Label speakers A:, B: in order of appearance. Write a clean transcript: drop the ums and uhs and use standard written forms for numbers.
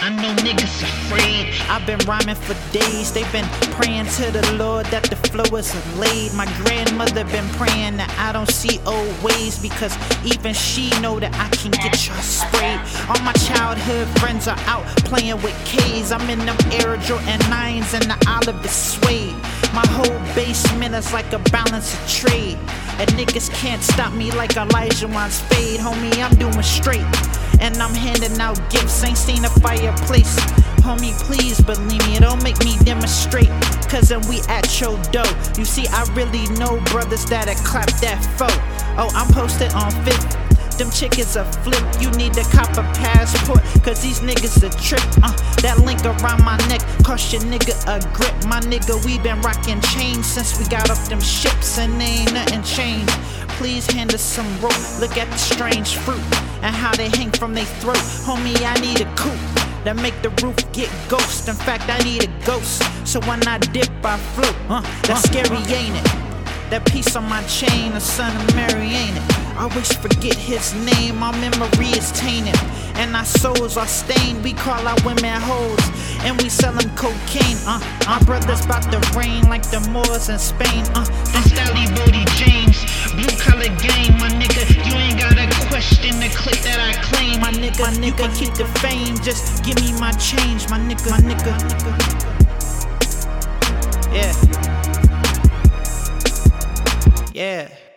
A: I know niggas afraid.
B: I've been rhyming for days. They've been praying to the Lord that the flow is laid. My grandmother been praying that I don't see old ways, because even she know that I can get y'all sprayed. All my childhood friends are out playing with K's. I'm in them Air Jordan 9s and the olive is suede. My whole basement is like a balance of trade, and niggas can't stop me like Elijah Wan's fade. Homie, I'm doing straight, and I'm handing out gifts. Ain't seen a fireplace. Homie, please believe me, don't make me demonstrate, cause then we at your door. You see, I really know brothers that'll clap that foe. Oh, I'm posted on 5th. Them chickens a flip, you need to cop a passport, cause these niggas a trip. That link around my neck cost your nigga a grip. My nigga, we been rocking chains since we got off them ships, and ain't nothing changed. Please hand us some rope, look at the strange fruit and how they hang from their throat. Homie, I need a coupe that make the roof get ghost. In fact, I need a ghost, so when I dip, I float. That's scary, ain't it? That piece on my chain, the son of Mary, ain't it? I always forget his name, our memory is tainted, and our souls are stained. We call our women hoes, and we sell them cocaine. Our brothers bout to reign like the Moors in Spain.
A: Them Stally Booty James, blue collar game, my nigga. You ain't gotta question the clip that I claim.
B: My nigga, you can keep the fame, just give me my change, my nigga. Yeah. Yeah.